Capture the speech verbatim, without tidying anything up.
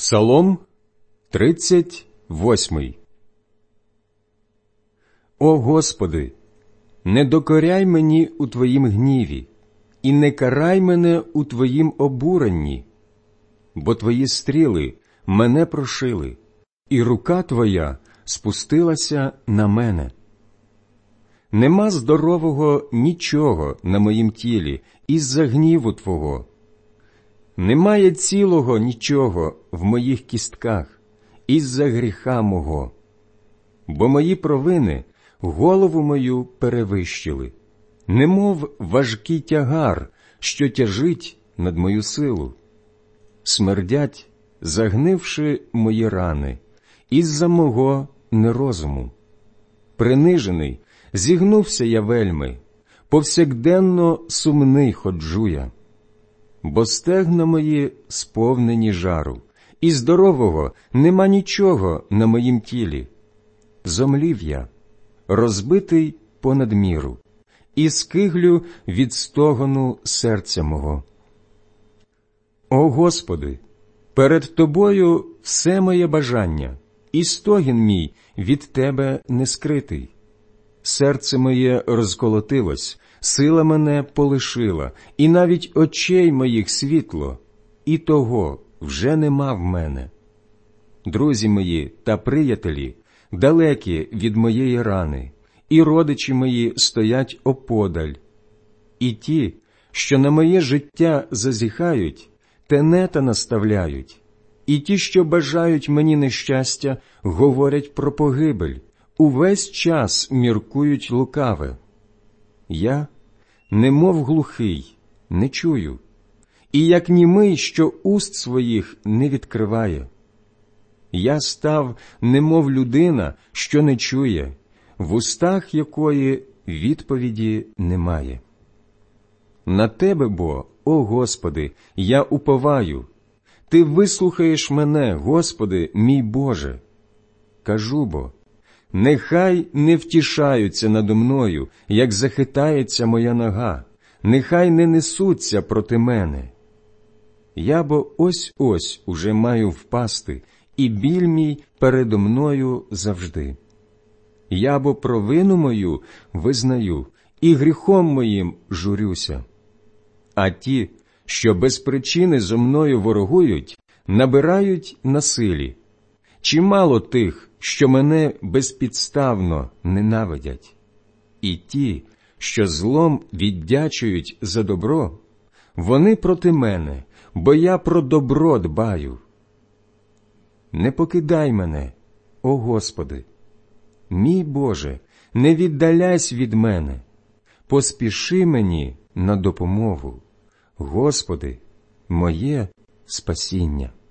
Псалом тридцять восьмий. О Господи, не докоряй мені у Твоїм гніві, і не карай мене у Твоїм обуренні, бо Твої стріли мене прошили, і рука Твоя спустилася на мене. Нема здорового нічого на моїм тілі із-за гніву Твого. Немає цілого нічого в моїх кістках із-за гріха мого. Бо мої провини голову мою перевищили, немов важкий тягар, що тяжить над мою силу. Смердять, загнивши мої рани, із-за мого нерозуму. Принижений, зігнувся я вельми, повсякденно сумний ходжу я. Бо стегна мої сповнені жару, і здорового нема нічого на моїм тілі. Зомлів я, розбитий понад міру, і скиглю від стогону серця мого. О Господи, перед Тобою все моє бажання, і стогін мій від Тебе не скритий. Серце моє розколотилось, сила мене полишила, і навіть очей моїх світло, і того вже нема в мене. Друзі мої та приятелі далекі від моєї рани, і родичі мої стоять оподаль. І ті, що на моє життя зазіхають, тенета наставляють, і ті, що бажають мені нещастя, говорять про погибель, увесь час міркують лукаве. Я, немов глухий, не чую, і як німий, що уст своїх не відкриває. Я став, немов людина, що не чує, в устах якої відповіді немає. На Тебе, бо, о Господи, я уповаю. Ти вислухаєш мене, Господи, мій Боже. Кажу бо, нехай не втішаються надо мною, як захитається моя нога, нехай не несуться проти мене. Я бо ось-ось уже маю впасти, і біль мій передо мною завжди. Я бо провину мою визнаю, і гріхом моїм журюся. А ті, що без причини зо мною ворогують, набирають на силі. Чимало тих, що мене безпідставно ненавидять. І ті, що злом віддячують за добро, вони проти мене, бо я про добро дбаю. Не покидай мене, о Господи. Мій Боже, не віддаляйся від мене. Поспіши мені на допомогу, Господи, моє спасіння.